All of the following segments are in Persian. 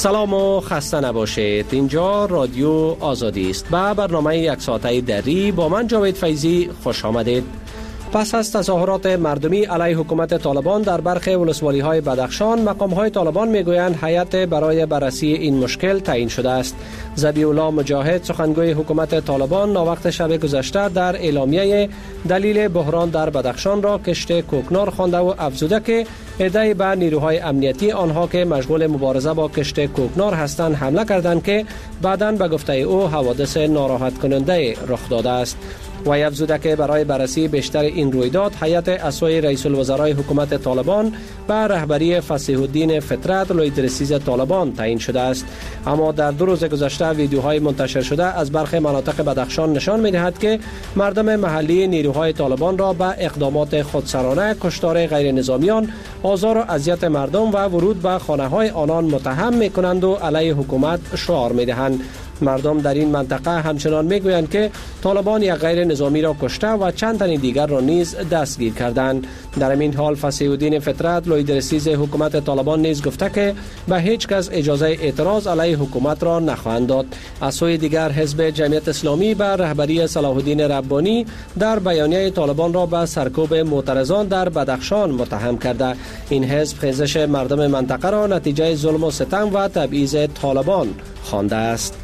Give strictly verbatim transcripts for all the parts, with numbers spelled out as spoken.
سلام و خسته نباشید. اینجا رادیو آزادی است. با برنامه یک ساعته دری با من جاوید فیضی خوش آمدید. پس از تظاهرات مردمی علیه حکومت طالبان در برخی ولسوالی‌های بدخشان، مقام‌های طالبان می‌گویند هیئت برای بررسی این مشکل تعیین شده است. ذبیح الله مجاهد، سخنگوی حکومت طالبان، ناوقت شب گذشته در اعلامیه دلیل بحران در بدخشان را کشت کوکنار خوانده و افزوده که عده‌ای به نیروهای امنیتی آنها که مشغول مبارزه با کشت کوکنار هستند حمله کردند که بعداً به گفته او حوادث ناراحت کننده رخ داده است. و افزوده که برای بررسی بیشتر این رویداد هیئت از سوی رئیس الوزرای حکومت طالبان به رهبری فصیح الدین فطرت لویدرسیز طالبان تعیین شده است. اما در دو روز گذشته ویدیوهای منتشر شده از برخی مناطق بدخشان نشان می‌دهد که مردم محلی نیروهای طالبان را به اقدامات خودسرانه، کشتار غیر نظامیان، آزار و اذیت مردم و ورود به خانه‌های آنان متهم می‌کنند و علیه حکومت شعار می‌دهند. مردم در این منطقه همچنان میگویند که طالبان یک غیر نظامی را کشته و چند تن دیگر را نیز دستگیر کردند. در این حال فصیح الدین فطرت لویدرسیز حکومت طالبان نیز گفته که به هیچ کس اجازه اعتراض علیه حکومت را نخواهند داد. از سوی دیگر حزب جمعیت اسلامی به رهبری صلاح الدین ربانی در بیانیه طالبان را به سرکوب معترضان در بدخشان متهم کرده. این حزب خیزش مردم منطقه را نتیجه ظلم و ستم و تبعیض طالبان خوانده است.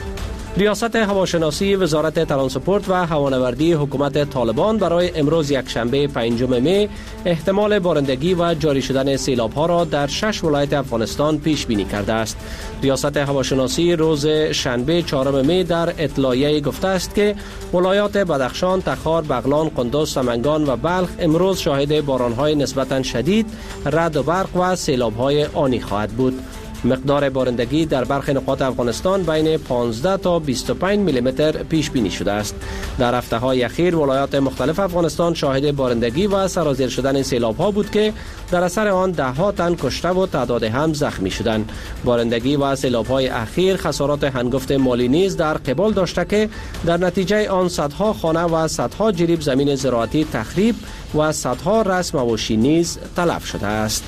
ریاست هواشناسی وزارت ترانسپورت و هوانوردی حکومت طالبان برای امروز یکشنبه پنجم می احتمال بارندگی و جاری شدن سیلاب‌ها را در شش ولایت افغانستان پیش بینی کرده است. ریاست هواشناسی روز شنبه چهارم می در اطلاعیه گفته است که ولایات بدخشان، تخار، بغلان، قندوز، سمنگان و بلخ امروز شاهد باران‌های نسبتاً شدید، رعد و برق و سیلاب‌های آنی خواهد بود. مقدار بارندگی در برخی نقاط افغانستان بین پانزده تا بیست و پنج میلی متر پیش بینی شده است. در هفته‌های اخیر ولایات مختلف افغانستان شاهد بارندگی و سرازیر شدن سیلاب‌ها بود که در اثر آن ده ها تن کشته و تعداد هم زخمی شدند. بارندگی و سیلاب‌های اخیر خسارات هنگفت مالی نیز در قبال داشته که در نتیجه آن صدها خانه و صدها جریب زمین زراعتی تخریب و صدها رأس مواشی نیز تلف شده است.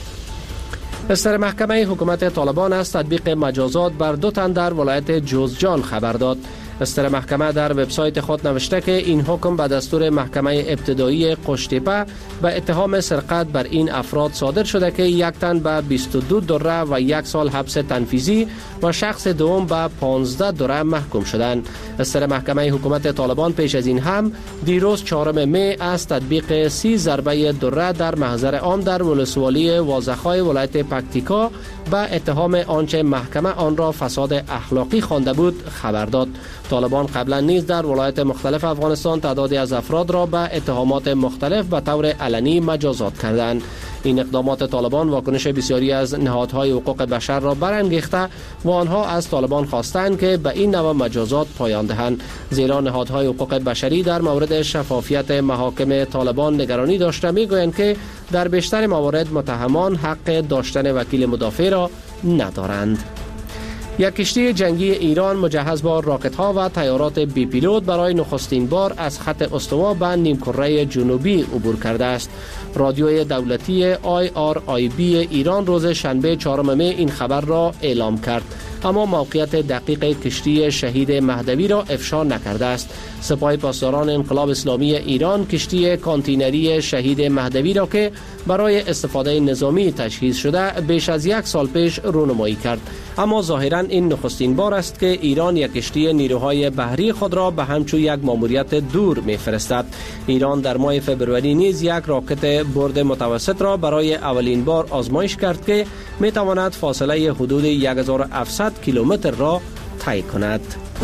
بستر محکمه حکومت طالبان از تطبیق مجازات بر دو تن در ولایت جوزجان خبر داد. بستر محکمه در وبسایت خود نوشته که این حکم به دستور محکمه ابتدایی قشتیپه به اتهام سرقت بر این افراد صادر شده که یک تن به بیست و دو دره و یک سال حبس تنفیذی و شخص دوم به پانزده دره محکوم شدند. بستر محکمه حکومت طالبان پیش از این هم دیروز چهارم می از تطبیق سی ضربه دره در محضر عام در ولسوالی وازخای ولایت پکتیکا به اتهام آنچه محکمه آن را فساد اخلاقی خوانده بود خبر داد. طالبان قبلا نیز در ولایت مختلف افغانستان تعدادی از افراد را به اتهامات مختلف به طور علنی مجازات کردند. این اقدامات طالبان واکنش بسیاری از نهادهای حقوق بشر را برانگیخته و آنها از طالبان خواستند که به این نوع مجازات پایان دهند، زیرا نهادهای حقوق بشری در مورد شفافیت محاکم طالبان نگرانی داشته میگویند که در بیشتر موارد متهمان حق داشتن وکیل مدافع را ندارند. یک کشتی جنگی ایران مجهز با راکت‌ها و تیارات بی پیلوت برای نخستین بار از خط استوا به نیمکره جنوبی عبور کرده است. رادیوی دولتی آی آر آی بی ایران روز شنبه چهارم می این خبر را اعلام کرد، اما موقعیت دقیق کشتی شهید مهدوی را افشا نکرده است. سپاه پاسداران انقلاب اسلامی ایران کشتی کانتینری شهید مهدوی را که برای استفاده نظامی تجهیز شده بیش از یک سال پیش رونمایی کرد، اما ظاهراً این نخستین بار است که ایران یک کشتی نیروهای بحری خود را به همچون یک ماموریت دور می‌فرستد. ایران در ماه فبروری نیز یک راکت برد متوسط را برای اولین بار آزمایش کرد که می‌تواند فاصله حدود هزار و هفتصد کیلومتر را طی کند.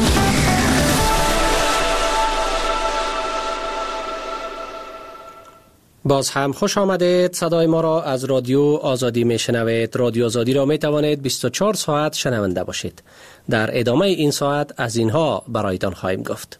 باز هم خوش آمدید. صدای ما را از رادیو آزادی می شنوید. رادیو آزادی را می توانید بیست و چهار ساعت شنونده باشید. در ادامه این ساعت از اینها برایتان خواهیم گفت.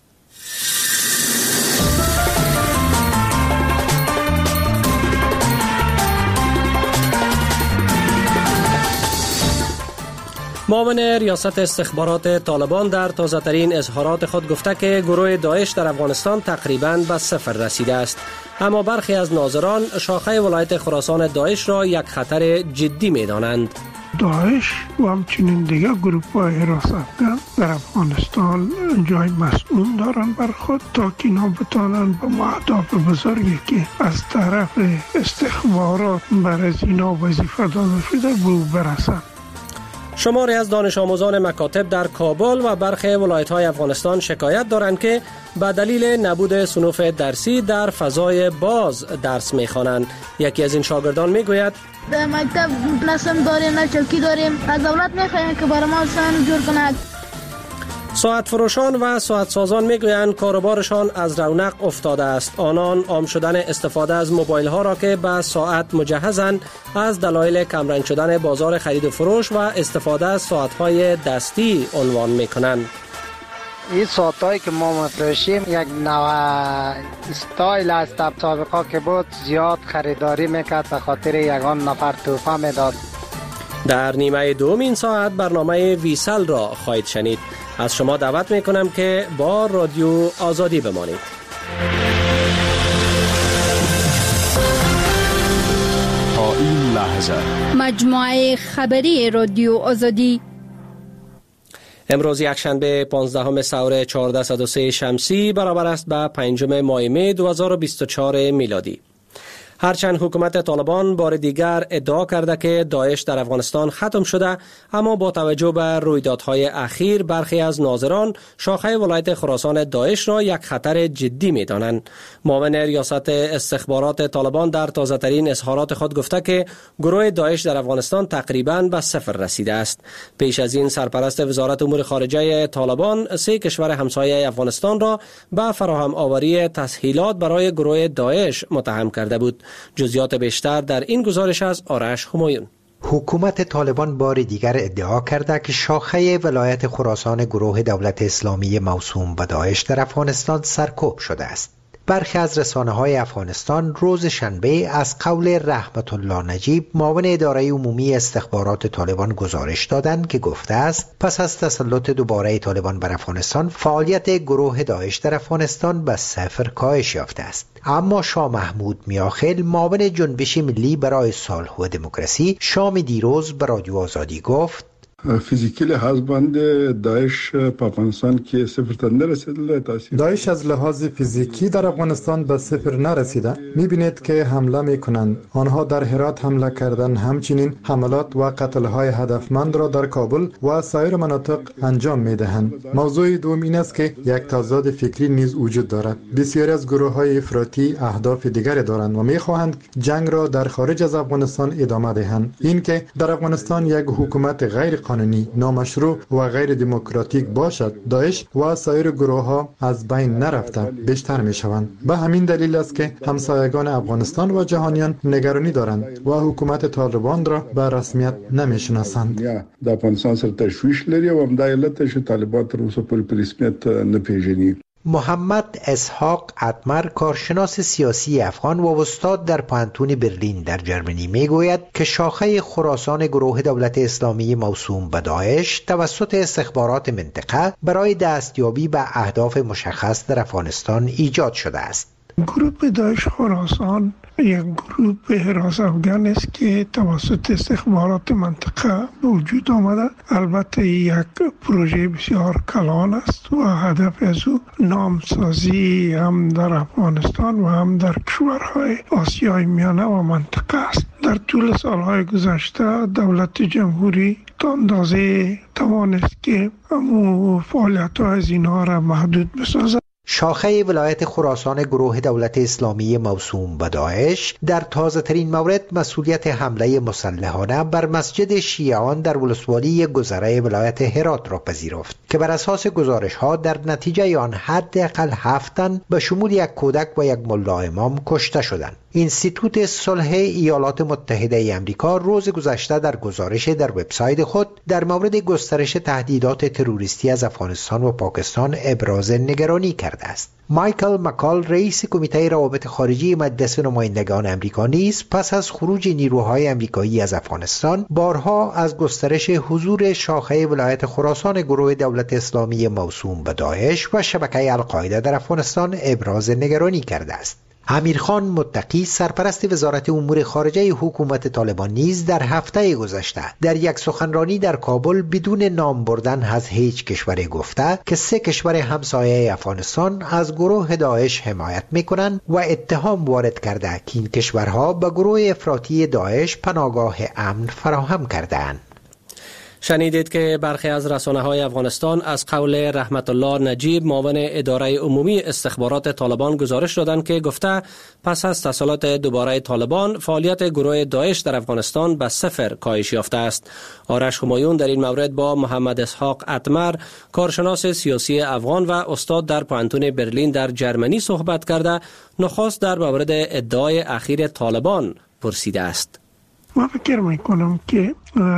معاون ریاست استخبارات طالبان در تازه‌ترین اظهارات خود گفته که گروه داعش در افغانستان تقریباً به صفر رسیده است، اما برخی از ناظران شاخه ولایت خراسان داعش را یک خطر جدی می‌دانند. داعش و همچنین دیگر گروه های حراست افغان در افغانستان جای مسئول دارن بر خود تا که اینا بتانن به اهداف بزرگی که از طرف استخبارات بر از اینا وظیفه داده شده به برسن. شماری از دانش آموزان مکاتب در کابل و برخی ولایت‌های افغانستان شکایت دارند که به دلیل نبود صنوف درسی در فضای باز درس می‌خوانند. یکی از این شاگردان می‌گوید در مکتب نسم داریم، نه چوکی داریم. از دولت می‌خوایم که برای ما سن جور کند. ساعت فروشان و ساعت سازان میگویند کاروبارشان از رونق افتاده است. آنان عام شدن استفاده از موبایل ها را که به ساعت مجهزند از دلایل کمرنگ شدن بازار خرید و فروش و استفاده از ساعت های دستی عنوان میکنند. این ساعتایی که ما میفروشیم یک نوع استایل است. سابقا که بود زیاد خریداری میکرد به خاطر یگان نفر توفه میداد. در نیمه دوم این ساعت برنامه ویسل را خواهید شنید. از شما دعوت میکنم که با رادیو آزادی بمانید. تا این لحظه مجموعه خبری رادیو آزادی امروز یکشنبه پانزدهم سور چهارصد و سه شمسی برابر است به پنجم ماه می دو هزار و بیست و چهار میلادی. هرچند حکومت طالبان بار دیگر ادعا کرده که داعش در افغانستان ختم شده، اما با توجه به رویدادهای اخیر برخی از ناظران شاخه ولایت خراسان داعش را یک خطر جدی می دانند. معاون ریاست استخبارات طالبان در تازه‌ترین اظهارات خود گفته که گروه داعش در افغانستان تقریباً به صفر رسیده است. پیش از این سرپرست وزارت امور خارجه طالبان سه کشور همسایه افغانستان را به فراهم آوری تسهیلات برای گروه داعش متهم کرده بود. جزئیات بیشتر در این گزارش از آرش همایون. حکومت طالبان بار دیگر ادعا کرده که شاخه ولایت خراسان گروه دولت اسلامی موسوم به داعش در افغانستان سرکوب شده است. برخی از رسانه‌های افغانستان روز شنبه از قول رحمت الله نجیب معاون اداره عمومی استخبارات طالبان گزارش دادند که گفته است پس از تسلط دوباره طالبان بر افغانستان فعالیت گروه داعش در افغانستان به صفر کاهش یافته است. اما شاه محمود میاخیل معاون جنبش ملی برای صلح و دموکراسی شام دیروز به رادیو آزادی گفت فیزیکی لحاظ باندې داعش په افغانستان کې صفر ته نرسیدل. تاثیر داعش از لحاظ فیزیکی در افغانستان به صفر نرسیده. میبینید که حمله میکنند. آنها در هرات حمله کردند، همچنین حملات و قتل‌های هدفمند را در کابل و سایر مناطق انجام میدهند. موضوع دوم این است که یک تضاد فکری نیز وجود دارد. بسیاری از گروه‌های افراطی اهداف دیگری دارند و میخواهند جنگ را در خارج از افغانستان ادامه دهند. این که در افغانستان یک حکومت غیر قانونی، نامشروع و غیر دموکراتیک باشد، داعش و سایر گروه ها از بین نرفته بیشتر می شوند. به همین دلیل است که همسایگان افغانستان و جهانیان نگرانی دارند و حکومت طالبان را به رسمیت نمی شناسند. د افغانستان سره تشویش لري او هم د علت چې طالبان تر اوسه په رسمیت نه پیژني. محمد اسحاق اتمر کارشناس سیاسی افغان و استاد در پانتون برلین در جرمنی میگوید که شاخه خراسان گروه دولت اسلامی موسوم به داعش توسط استخبارات منطقه برای دستیابی به اهداف مشخص در افغانستان ایجاد شده است. گروه داعش خراسان یک گروه حراس افغان است که توسط استخبارات منطقه به وجود آمده. البته یک پروژه بسیار کلان است و هدف از او نامسازی هم در افغانستان و هم در کشورهای آسیای میانه و منطقه است. در طول سالهای گذشته دولت جمهوری تا اندازه توانست که فعالیت‌ها از اینها را محدود بسازد. شاخه ولایت خراسان گروه دولت اسلامی موسوم به داعش در تازه ترین مورد مسئولیت حمله مسلحانه بر مسجد شیعیان در ولسوالی گذره ولایت هرات را پذیرفت که بر اساس گزارش ها در نتیجه آن حداقل هفت تن به شمول یک کودک و یک ملا امام کشته شدند. اینستیتوت صلح ایالات متحده ای آمریکا روز گذشته در گزارش در وبسایت خود در مورد گسترش تهدیدات تروریستی از افغانستان و پاکستان ابراز نگرانی کرده است. مایکل مکال رئیس کمیته روابط خارجی مجلس نمایندگان آمریکا نیز پس از خروج نیروهای آمریکایی از افغانستان بارها از گسترش حضور شاخه ولایت خراسان گروه دولت اسلامی موسوم به داعش و شبکه القاعده در افغانستان ابراز نگرانی کرده است. امیرخان متقی سرپرست وزارت امور خارجه حکومت طالبان نیز در هفته گذشته در یک سخنرانی در کابل بدون نام بردن از هیچ کشوری گفته که سه کشور همسایه افغانستان از گروه داعش حمایت میکنند و اتهام وارد کرده که این کشورها به گروه افراطی داعش پناهگاه امن فراهم کردند. شنیدید که برخی از رسانه‌های افغانستان از قول رحمت الله نجیب معاون اداره عمومی استخبارات طالبان گزارش دادند که گفته پس از تسلط دوباره طالبان فعالیت گروه داعش در افغانستان به صفر کاهش یافته است. آرش همایون در این مورد با محمد اسحاق اتمر کارشناس سیاسی افغان و استاد در پوهنتون برلین در جرمنی صحبت کرده نخست در مورد ادعای اخیر طالبان پرسیده است. من فکر میکنم که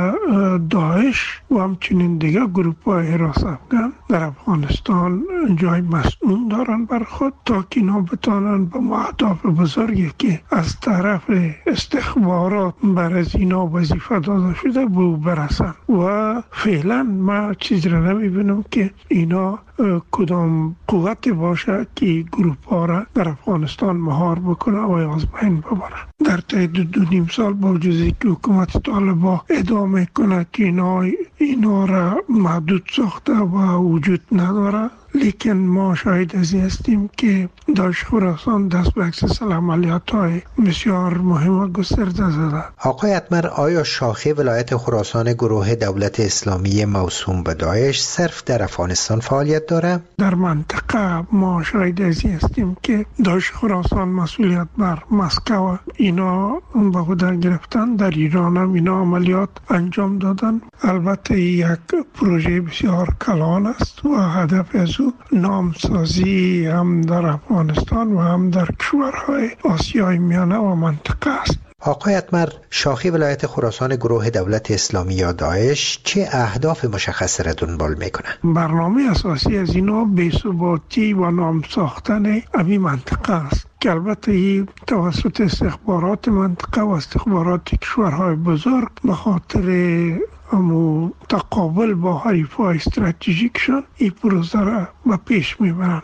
داعش و همچنین دیگه گروپ های حراس افغان در افغانستان جای مسئول دارن بر خود تا که اینا بتانن به اهداف بزرگی که از طرف استخبارات بر از اینا وظیفه داده شده به او برسن و فعلا ما چیزی را نمیبینم که اینا کدام قوتی باشه که گروپ ها را در افغانستان مهار بکنه و از بین ببره. در طی دو نیم سال با وجودی که حکومت طالبان ادامه کنه که اینا, اینا را محدود ساخته و وجود نداره، لیکن ما شاهد از این هستیم که داعش خراسان دست به اکسسل عملیات های بسیار مهم گسترده زده. آقای اتمر، آیا شاخه ولایت خراسان گروه دولت اسلامی موسوم به داعش صرف در افغانستان فعالیت داره؟ در منطقه ما شاهد از این هستیم که داعش خراسان مسئولیت بر مسکو اینا به خود گرفتن. در ایران هم اینا عملیات انجام دادن. البته یک پروژه بسیار کلان است و هدف از نامسازی هم در افغانستان و هم در کشورهای آسیای میانه و منطقه است. آقای اتمر، شاخه ولایت خراسان گروه دولت اسلامی یا داعش چه اهداف مشخص را دنبال میکنه؟ برنامه اساسی از اینا بی‌ثباتی و نام ساختن امی منطقه است که البته این توسط استخبارات منطقه و استخبارات کشورهای بزرگ به خاطر امو تقابل با حریفای استراتژیکشون این پروژه را به پیش میبرند.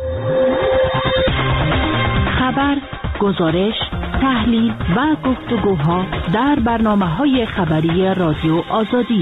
خبر، گزارش، تحلیل و گفتگوها در برنامه‌های خبری رادیو آزادی.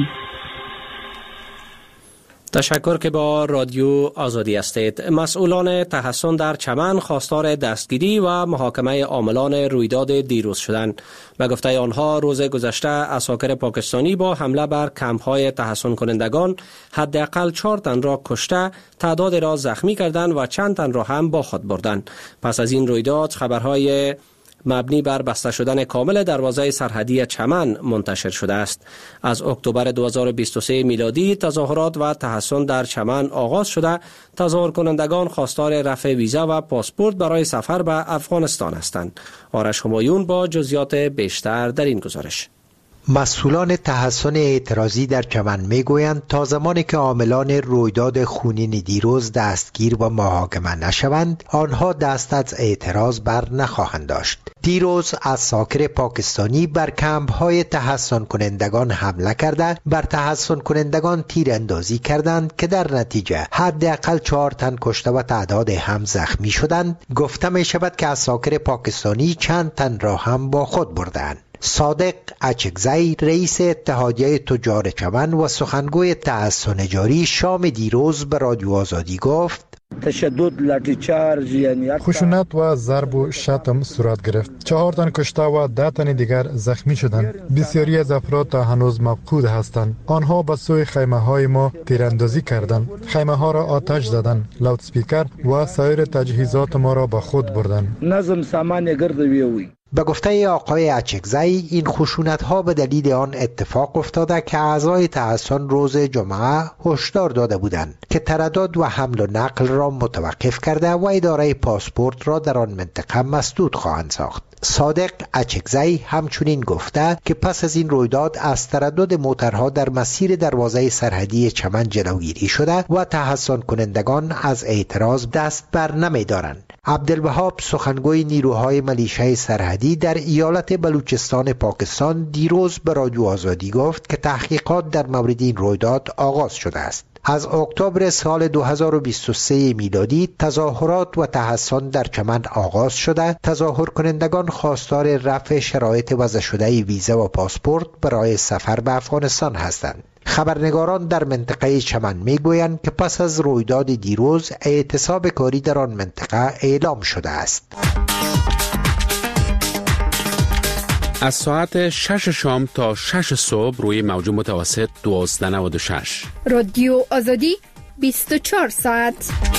تشکر که با رادیو آزادی هستید. مسئولان تحصن در چمن خواستار دستگیری و محاکمه عاملان رویداد دیروز شدند. به گفته آنها روز گذشته عساکر پاکستانی با حمله بر کمپ‌های تحصن کنندگان حداقل چهار تن را کشته، تعداد را زخمی کردند و چند تن را هم با خود بردند. پس از این رویداد خبرهای مبنی بر بسته شدن کامل دروازه سرحدی چمن منتشر شده است. از اکتبر دو هزار و بیست و سه میلادی تظاهرات و تحصن در چمن آغاز شده. تظاهر کنندگان خواستار رفع ویزا و پاسپورت برای سفر به افغانستان هستند. آرش همایون با جزئیات بیشتر در این گزارش. مسئولان تحصن اعتراضی در چمن میگویند تا زمانی که عاملان رویداد خونین دیروز دستگیر و محاکمه نشوند، آنها دست از اعتراض بر نخواهند داشت. دیروز عساکر پاکستانی بر کمپ‌های تحصن کنندگان حمله کرده، بر تحصن کنندگان تیراندازی کردند که در نتیجه حداقل چهار تن کشته و تعداد هم زخمی شدند. گفته می شود که عساکر پاکستانی چند تن را هم با خود بردند. صادق اچکزی رئیس اتحادیه تجار چمن و سخنگوی تحصن جاری شام دیروز به رادیو آزادی گفت: تشدد، لاٹھی چارج یعنی خشونت و ضرب و شتم صورت گرفت. چهار تن کشته و ده تن دیگر زخمی شدند. بسیاری از افراد تا هنوز مفقود هستند. آنها به سوی خیمه های ما تیراندازی کردند. خیمه ها را آتش زدند. لاود اسپیکر و سایر تجهیزات ما را با خود بردند. نظم سامان گردوی. به گفته آقای اچکزی این خشونت ها به دلیل آن اتفاق افتاده که اعضای تحصن روز جمعه هشدار داده بودند که تردد و حمل و نقل را متوقف کرده و اداره پاسپورت را در آن منطقه مسدود خواهند ساخت. صادق اچکزی همچنین گفته که پس از این رویداد از تردد موترها در مسیر دروازه سرحدی چمن جلوگیری شده و تحصن کنندگان از اعتراض دست بر نمی دارند. عبدالوهاب سخنگوی نیروهای ملیشه سرحدی در ایالت بلوچستان پاکستان دیروز به رادیو آزادی گفت که تحقیقات در مورد این رویداد آغاز شده است. از اکتبر سال دو هزار و بیست و سه میلادی تظاهرات و تحصن در چمن آغاز شده. تظاهر کنندگان خواستار رفع شرایط وضع شده ویزا و پاسپورت برای سفر به افغانستان هستند. خبرنگاران در منطقه چمن میگویند که پس از رویداد دیروز اعتصاب کاری در آن منطقه اعلام شده است. از ساعت شش شام تا شش صبح روی موج متوسط دوازده نود و شش. رادیو آزادی بیست و چهار ساعت.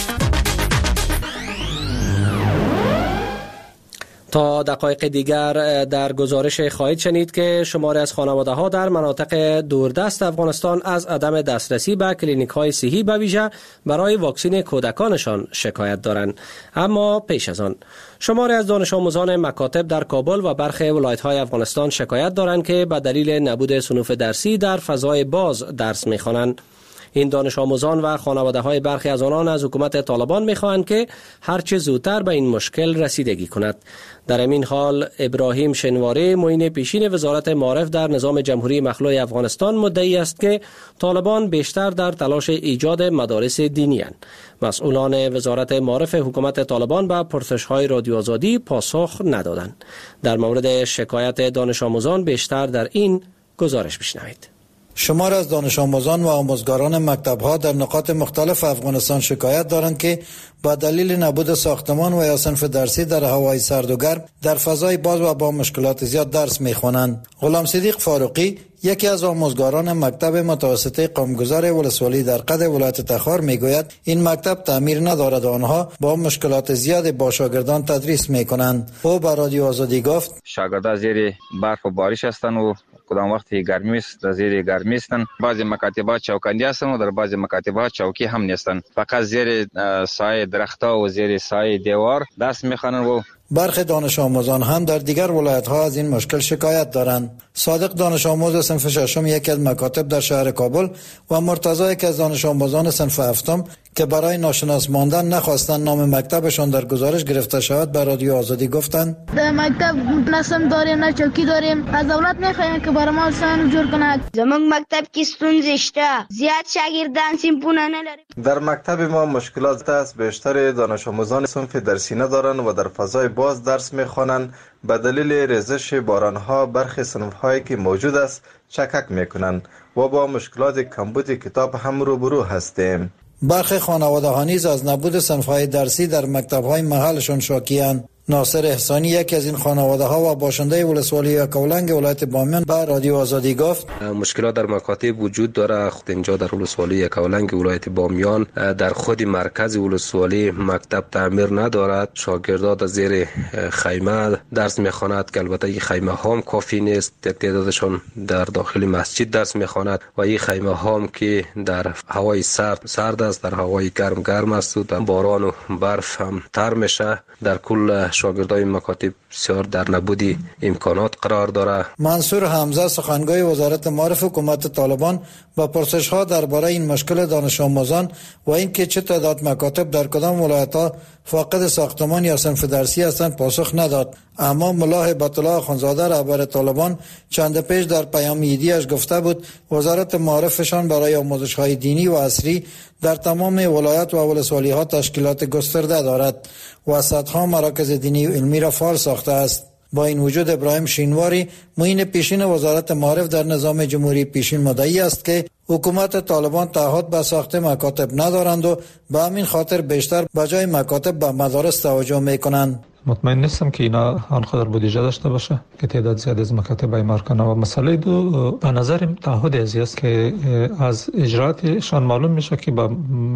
تا دقایق دیگر در گزارش خواهید شنید که شماری از خانواده ها در مناطق دوردست افغانستان از عدم دسترسی به کلینیک های صحی به ویژه برای واکسین کودکانشان شکایت دارند. اما پیش از آن شماری از دانش آموزان مکاتب در کابل و برخی ولایت های افغانستان شکایت دارند که به دلیل نبود صنوف درسی در فضای باز درس می‌خوانند. این دانش آموزان و خانواده های برخی از آنان از حکومت طالبان می‌خواهند که هرچه زودتر به این مشکل رسیدگی کند. در این حال ابراهیم شنواری معین پیشین وزارت معارف در نظام جمهوری مخلوع افغانستان مدعی است که طالبان بیشتر در تلاش ایجاد مدارس دینی اند. مسئولان وزارت معارف حکومت طالبان به پرسش‌های رادیو آزادی پاسخ ندادند. در مورد شکایت دانش آموزان بیشتر در این گزارش بشنوید. شمار از دانش آموزان و آموزگاران مکتب‌ها در نقاط مختلف افغانستان شکایت دارند که با دلیل نبود ساختمان و یا صنف درسی در هوای سرد و گرم در فضای باز و با مشکلات زیاد درس می‌خوانند. غلام صدیق فاروقی یکی از آموزگاران مکتب متوسطه قومگذار ولسوالی در قد ولایت تخار میگوید این مکتب تعمیر ندارد و آنها با مشکلات زیاد با شاگردان تدریس میکنند. او به رادیو آزادی گفت شاگردان زیر برف و بارش هستند و کدام وقتی گرمی است در زیر گرمی هستند. بعضی مکاتبات چوکندی هستند و در بعضی مکاتبات چوکی هم نیستند. فقط زیر سایه درختها و زیر سایه دیوار درس میخوانند. و برخی دانش آموزان هم در دیگر ولایت‌ها از این مشکل شکایت دارند. صادق دانش آموز صنف ششم یکی از مکاتب در شهر کابل و مرتضی که از دانش آموزان صنف هفتم که برای ناشناس ماندن نخواستند نام مکتبشان در گزارش گرفته شود به رادیو آزادی گفتند در مکتب نه صنف داریم نه چوکی داریم. از دولت میخوایم که برای ما صنف جور کنه. زمون مکتب کی ستونزه شته، زیاد شاگردان سیمپونه نداریم. در مکتب ما مشکلات است. بیشتر دانش آموزان صنف درسی ندارند و در فضای باز درس میخوانند. به دلیل ریزش بارانها برخی صنف‌هایی که موجود است چکک میکنند و با مشکلات کمبود کتاب هم روبرو هستیم. برخی خانواده ها نیز از نبود صنف‌های درسی در مکتب‌های محلشان شاکی‌اند. ناصر احسانی یکی از این خانواده ها و باشنده ولسوالی کولنگ ولایت بامیان به رادیو آزادی گفت مشکلات در مکاتب وجود داره. خود اینجا در ولسوالی کولنگ ولایت بامیان در خود مرکز ولسوالی مکتب تعمیر ندارد. شاگردان از زیر خیمه درس میخواند که البته این خیمه ها هم کافی نیست. تعدادشان در داخل مسجد درس میخواند و این خیمه ها هم که در هوای سرد سرد است، در هوای گرم گرم است و در باران و برف هم تر میشه. در کل شاگردای مکاتب بسیار در نبودی امکانات قرار داره. منصور حمزه سخنگوی وزارت معارف حکومت طالبان با پرسش ها درباره این مشکل دانش آموزان و اینکه چه تعداد مکاتب در کدام ولایت‌ها فاقد ساختمان یا صنف درسی هستند پاسخ نداد. اما ملا هیبت الله اخوندزاده رهبر طالبان چند پیش در پیام ایدیش گفته بود وزارت معارفشان برای آموزش‌های دینی و عصری در تمام ولایت و ولسوالی‌ها تشکیلات گسترده دارد و صدها مراکز دینی و علمی را فعال ساخته است. با این وجود ابراهیم شینواری معین پیشین وزارت معارف در نظام جمهوری پیشین مدعی است که حکومت طالبان تعهد به ساخت مکاتب ندارند و به همین خاطر بیشتر به جای مکاتب به مدارس توجه میکنند. مطمئن نیستم که اینا آنقدر بودجه داشته باشه که تعداد زیاد از مکاتب ایمار کنه. و مسئله دو به نظرم تعهد ازی است که از اجراتشان معلوم میشه که با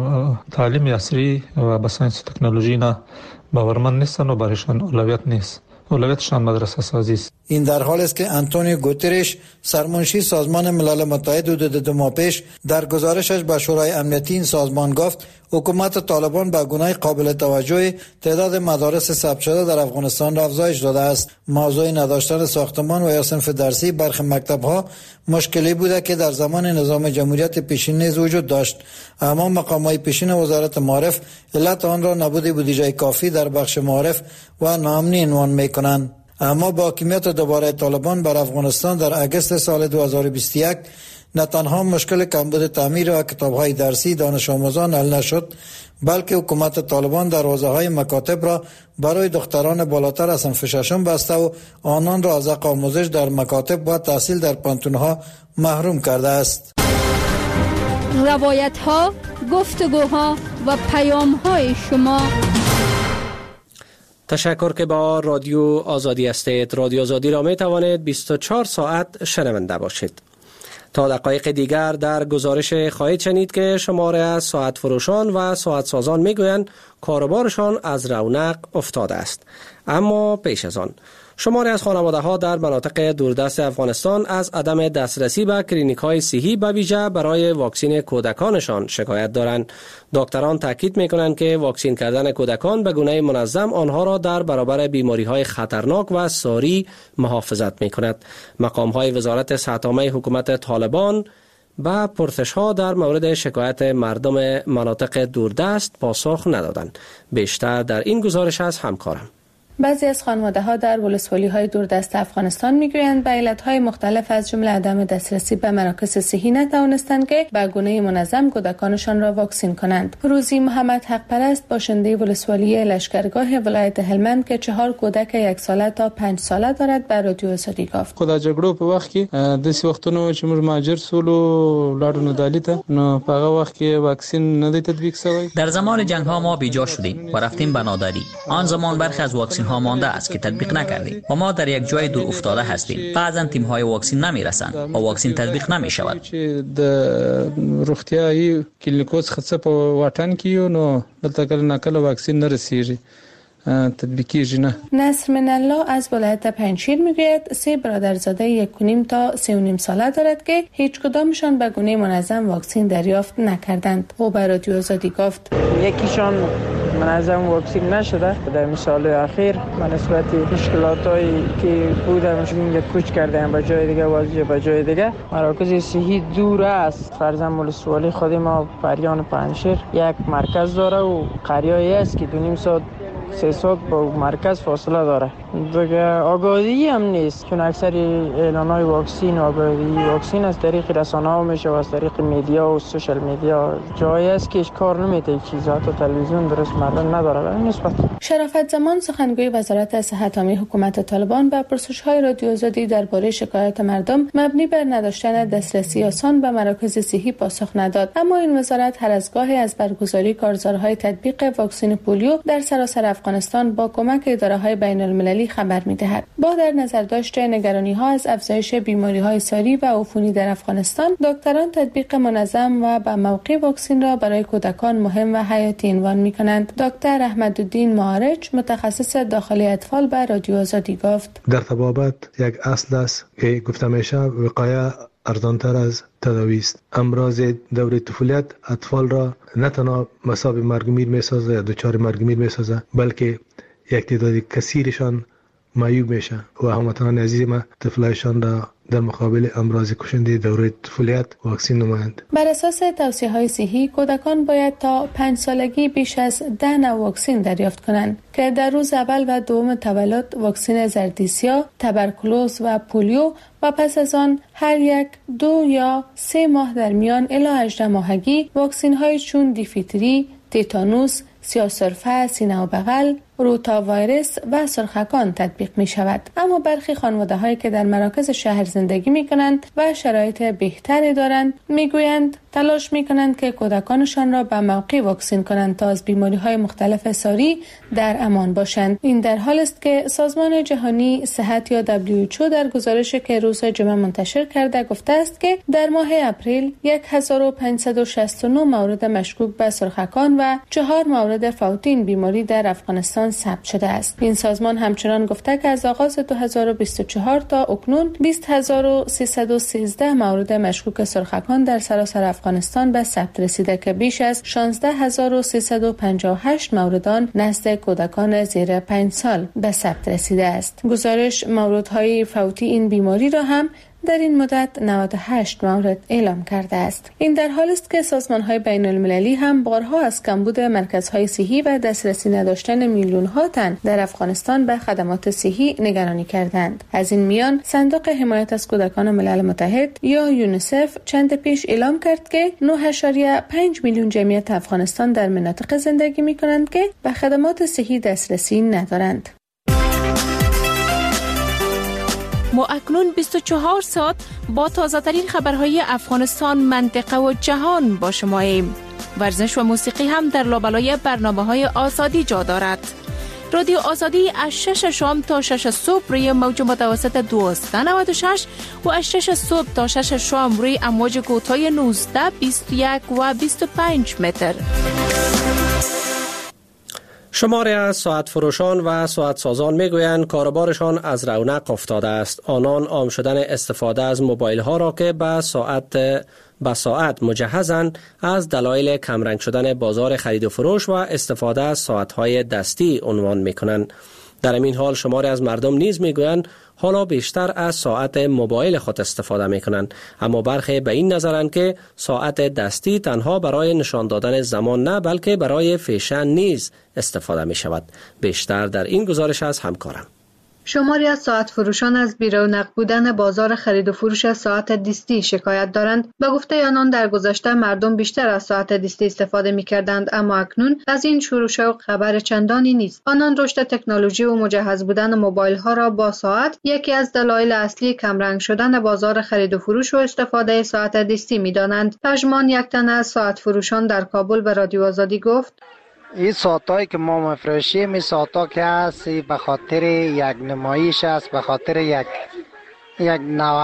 تعلیم عصری و با ساینس و تکنولوژی نه باورمند نیستن و برایشان اولویت نیست. اولویتشان مدرسه سازی است. این در حال است که آنتونیو گوترش سرمنشی سازمان ملل متحد حدود دو ماه پیش در گزارشش به شورای امنیتی این سازمان گفت حکومت طالبان به گونه قابل توجه تعداد مدارس ثبت شده در افغانستان را افزایش داده است. موضوع نداشتن ساختمان و یا صنف درسی برخی مکتب‌ها مشکلی بوده که در زمان نظام جمهوریت پیشین نیز وجود داشت، اما مقامات پیشین وزارت معارف علت آن را نبود بودجه کافی در بخش معارف و ناامنی عنوان می‌کنند. اما با حاکمیت دوباره طالبان بر افغانستان در اگست سال دو هزار و بیست و یک نه تنها مشکل کمبود تعمیر و کتاب‌های درسی دانش آموزان حل نشد، بلکه حکومت طالبان دروازه‌های مکاتب را برای دختران بالاتر از صنف ششم بسته و آنان را از حق آموزش در مکاتب و تحصیل در پانتون‌ها محروم کرده است. روایت‌ها، گفتگوها و پیام‌های شما. تشکر که با رادیو آزادی هستید. رادیو آزادی را می توانید بیست و چهار ساعت شنونده باشید. تا دقایق دیگر در گزارش خواهید شنید که شماره از ساعت فروشان و ساعت سازان می گویند کاروبارشان از رونق افتاده است. اما پیش از آن شماری از خانواده ها در مناطق دوردست افغانستان از عدم دسترسی به کلینیک های صحی به ویژه برای واکسین کودکانشان شکایت دارند. دکتران تاکید میکنند که واکسین کردن کودکان به گونه منظم آنها را در برابر بیماری های خطرناک و ساری محافظت میکند. مقام های وزارت صحت عامه حکومت طالبان با پرسش ها در مورد شکایت مردم مناطق دوردست پاسخ ندادند. بیشتر در این گزارش از همکارم. بعضی از خانواده‌ها در ولسوالی‌های دوردست افغانستان می‌گویند به علت‌های مختلف از جمله عدم دسترسی به مراکز صحی نتوانستند که به گونه منظم کودکانشان را واکسین کنند. روزی محمد حقپرست باشنده ولسوالی لشکرگاه ولایت هلمند که چهار کودک یک ساله تا پنج ساله دارد به رادیو آزادی گفت. خدا جګړو په وخت کې د څه وختونو چې موږ ماجر سولو لاړو نه دالیته نو په هغه وخت کې واکسین نه دی تطبیق شوی. در زمان جنگ‌ها ما بیجا شدیم و رفتیم به ناداری. آن زمان برخی از واکسین ها مانده است که تطبیق نکردیم و ما در یک جای دور افتاده هستیم. بعضا تیم های واکسین نمیرسند و واکسین تطبیق نمی شود. د روغتیايي کلینیکو څخه څه په واټن کې یو نو دلته کله ناکله واکسین نه رسیږي تطبیقی نه. نصر من الله از ولایت پنجشیر میگوید سه برادرزاده یک و نیم تا سه و نیم ساله دارد که هیچ کدامشان به گونه منظم واکسین دریافت نکردند. او به رادیو آزادی گفت یکیشان منظم واکسین نشده. در مثال اخیر به نسبت مشکلاتایی که بودم یک کوچ کردم به جای دیگه واژه به جای دیگه مراکز صحی دور است. فرضاً ولسوالی خود ما پریان پنجشیر یک مرکز داره و قریایی است که دو نیم ساعت سه ساعت با مرکز فاصله داره. دیگه آگاهی هم نیست چون اکثر اعلان‌های واکسین آگاهی واکسین از طریق رسانه‌ها میشه و از طریق میدیا و سوشال میدیا. جایی است که کار نمیده چیزا تو تلویزیون درست مردم نداره. نسبت شرافت زمان سخنگوی وزارت صحت عامه حکومت طالبان به پرسش‌های رادیو آزادی درباره شکایت مردم مبنی بر نداشتن دسترسی آسان به مراکز صحی پاسخ نداد. اما این وزارت هر از گاهی از برگزاری کارزارهای تطبیق واکسن پولیو در سراسر افغانستان با کمک اداره‌های بین‌المللی خبر می‌دهد. با در نظر داشته نگرانی‌ها از افزایش بیماری‌های ساری و عفونی در افغانستان، دکتران تطبیق منظم و به موقع واکسن را برای کودکان مهم و حیاتی عنوان می‌کنند. دکتر احمدالدین معارج متخصص داخلی اطفال به رادیو آزادی گفت: در طبابت یک اصل است که گفته میشه وقایه ارزانتر از تداوی است. امراض دوره طفولیت اطفال را نه تنها مصاب مرگ میر می‌سازد یا دچار مرگ میر می‌سازد بلکه یک تعداد کثیرشان معیوب میشه و هموطنان عزیز ما طفلایشان را در مقابل امراض کشنده دوره طفولیت واکسین نمایند. بر اساس توصیه‌های صحی کودکان باید تا پنج سالگی بیش از ده نوع واکسین دریافت کنند که در روز اول و دوم تولد واکسن زردیسیا، تبرکلوز و پولیو و پس از آن هر یک دو یا سه ماه در میان الی هجده ماهگی واکسن‌های چون دیفتری، تیتانوس، سیاه‌سرفه، سینه و بغل، روتا ویروس و سرخکان تطبیق می شود. اما برخی خانواده‌هایی که در مراکز شهر زندگی می کنند و شرایط بهتری دارند می گویند تلاش می کنند که کودکانشان را به موقع واکسین کنند تا از بیماری‌های مختلف ساری در امان باشند. این در حال است که سازمان جهانی صحت یا دبلیو اچ او در گزارشی که روز جمعه منتشر کرده گفته است که در ماه اپریل هزار و پانصد و شصت و نه مورد مشکوک به سرخکان و چهار مورد فوتی این بیماری در افغانستان ثبت شده است. این سازمان همچنان گفته که از آغاز دو هزار و بیست و چهار تا اکنون بیست هزار و سیصد و سیزده مورد مشکوک سرخکان در سراسر افغانستان به ثبت رسیده که بیش از شانزده هزار و سیصد و پنجاه و هشت مورد آن نزد کودکان زیر پنج سال به ثبت رسیده است. گزارش موردهای فوتی این بیماری را هم در این مدت نود و هشت مورد اعلام کرده است. این در حالی است که سازمان‌های بین‌المللی هم بارها از کمبود مرکزهای صحی و دسترسی نداشتن میلیون‌ها تن در افغانستان به خدمات صحی نگرانی کردند. از این میان صندوق حمایت از کودکان ملل متحد یا یونیسف چند پیش اعلام کرد که نه ممیز پنج میلیون جمعیت افغانستان در مناطق زندگی می‌کنند که به خدمات صحی دسترسی ندارند. ما اکنون بیست و چهار ساعت با تازه ترین خبرهای افغانستان، منطقه و جهان با شماییم. ورزش و موسیقی هم در لابلای برنامه‌های آزادی جا دارد. رادیو آزادی از شش شام تا شش صبح روی موج متوسط دویست و نود و شش و از شش صبح تا شش شام روی امواج کوتاه نوزده، بیست و یک و بیست و پنج متر. شماری از ساعت فروشان و ساعت سازان میگویند کاروبارشان از رونق افتاده است. آنان عام شدن استفاده از موبایل ها را که به ساعت به ساعت مجهزند از دلایل کمرنگ شدن بازار خرید و فروش و استفاده از ساعت های دستی عنوان میکنند. در این حال شماری از مردم نیز میگویند حالا بیشتر از ساعت موبایل خود استفاده میکنند، اما برخی به این نظرند که ساعت دستی تنها برای نشان دادن زمان نه بلکه برای فیشن نیز استفاده می شود. بیشتر در این گزارش از همکارم. شماری از ساعت فروشان از بی‌رونق بودن بازار خرید و فروش ساعت دستی شکایت دارند. به گفته آنان در گذشته مردم بیشتر از ساعت دستی استفاده می‌کردند، اما اکنون از این شروع شوق خبر چندانی نیست. آنان رشد تکنولوژی و مجهز بودن موبایل‌ها را با ساعت یکی از دلایل اصلی کمرنگ شدن بازار خرید و فروش و استفاده ساعت دستی می‌دانند. پژمان یک تن از ساعت فروشان در کابل به رادیو آزادی گفت: این ساعتایی که ما مفروشیم این ساعتا که هست به خاطر یک نمایش است، به خاطر یک یک نوع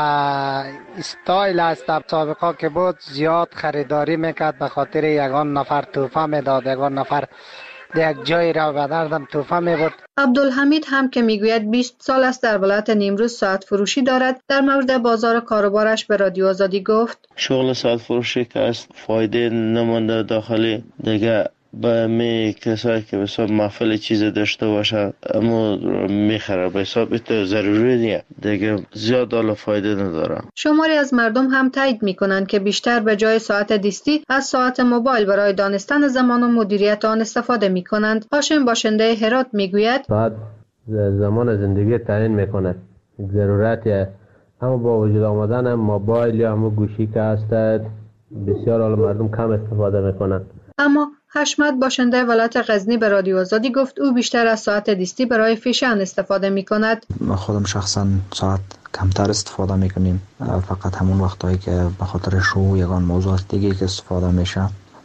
استایل است. سابقا که بود زیاد خریداری میکرد، به خاطر یگان نفر توفه میداد، یگان نفر یک جایی را به دردم توفه میبود. عبدالحمید هم که میگوید بیست سال است در ولایت نیمروز ساعت فروشی دارد، در مورد بازار کاروبارش به رادیو آزادی گفت: شغل ساعت فروشی که است فایده نمانده داخلی دیگه به می کسایی که به حساب محفل چیز داشته باشه اما میخره، به حساب تو ضروری نیست دیگه، زیاد حالا فایده نداره. شماری از مردم هم تایید میکنند که بیشتر به جای ساعت دستی از ساعت موبایل برای دانستن زمان و مدیریت آن استفاده میکنند. هاشم باشنده هرات میگوید: ساعت زمان زندگی تعیین میکنه، ضرورتیه، اما با وجود آمدن موبایل یا همون گوشی که هست بسیار حالا مردم کم استفاده میکنند. اما حشمت باشنده ولایت غزنی به رادیو آزادی گفت او بیشتر از ساعت دستی برای فیشن استفاده می کند. من خودم شخصا ساعت کمتر استفاده می کنیم، فقط همون وقتایی که به خاطر شو یگان موضوعات دیگه که استفاده میشه،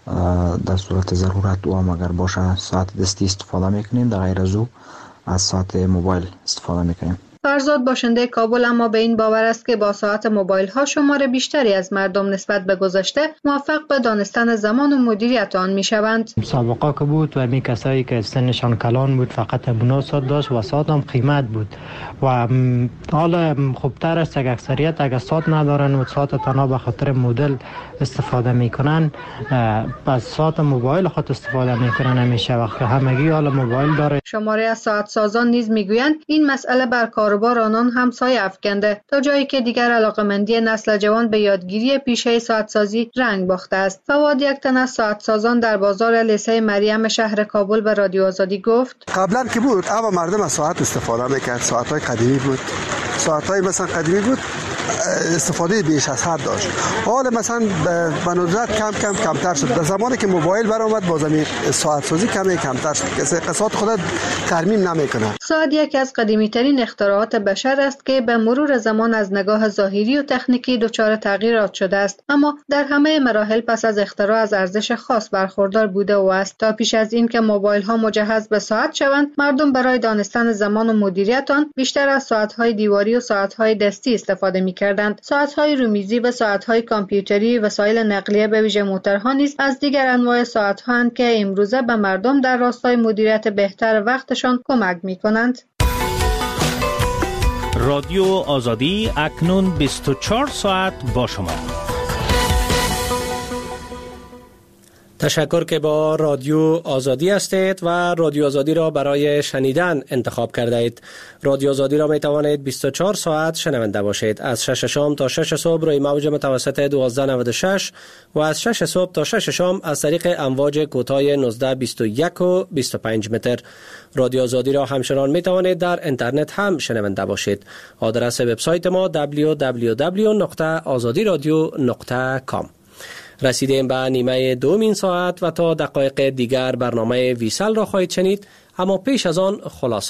در صورت ضرورت و هم اگر باشه ساعت دستی استفاده می کنیم، در غیر از او از ساعت موبایل استفاده می کنیم. فرزاد باشنده کابل اما به این باور است که با ساعت موبایل ها شمار بیشتری از مردم نسبت به گذشته موفق به دانستن زمان و مدیریت آن می شوند. سابقا که بود و می کسایی که سنشان کلان بود فقط مناسب داشت و ساعت هم قیمت بود و حالا خوبتر است اگر اکثریت اگر ساعت ندارن و ساعت تنها به خاطر مدل استفاده میکنن، پس ساعت موبایل خود استفاده میکنن همیشه وقت همگی حالا موبایل داره. شماری از ساعت سازان نیز میگویند این مسئله بر کاروبار آنان هم سایه افکنده، تا جایی که دیگر علاقمندی نسل جوان به یادگیری پیشه ساعت سازی رنگ باخته است. فواد یک تن از ساعت سازان در بازار لیسه مریم شهر کابل به رادیو آزادی گفت: قبلا که بود اما مردم از ساعت استفاده میکرد، ساعت های قدیمی بود، ساعت های مثلا قدیمی بود استفاده بیش از حد داشت. حالا مثلا به ندرت کم کم کمتر شد. در زمانی که موبایل برآمد باز همین ساعت سازی کمی کمتر شد، کسی قسمت خود ترمیم نمیکنه. ساعت یکی از قدیمی ترین اختراعات بشر است که به مرور زمان از نگاه ظاهری و تکنیکی دچار تغییرات شده است، اما در همه مراحل پس از اختراع از ارزش خاص برخوردار بوده و است. تا پیش از این که موبایل ها مجهز به ساعت شوند، مردم برای دانستن زمان و مدیریت آن بیشتر از ساعت های دیواری و ساعت های دستی استفاده می‌کردند. ساعت‌های رومیزی و ساعت‌های کامپیوتری، وسایل نقلیه به ویژه موتورها نیز از دیگر انواع ساعت‌هاند که امروزه به مردم در راستای مدیریت بهتر وقتشان کمک می‌کنند. رادیو آزادی اکنون بیست و چهار ساعت با شما. تشکر که با رادیو آزادی هستید و رادیو آزادی را برای شنیدن انتخاب کرده اید. رادیو آزادی را می توانید بیست و چهار ساعت شنونده باشید. از شش شام تا شش صبح روی موج متوسط دوازده نود و شش و از شش صبح تا شش شام از طریق امواج کوتاه نوزده بیست و یک و بیست و پنج متر. رادیو آزادی را همچنان می توانید در اینترنت هم شنونده باشید. آدرس وبسایت ما دبلیو دبلیو دبلیو نقطه آزادی رادیو نقطه کام. رسیدیم به نیمه دومین ساعت و تا دقایق دیگر برنامه ویسل را خواهید شنید، اما پیش از آن خلاصه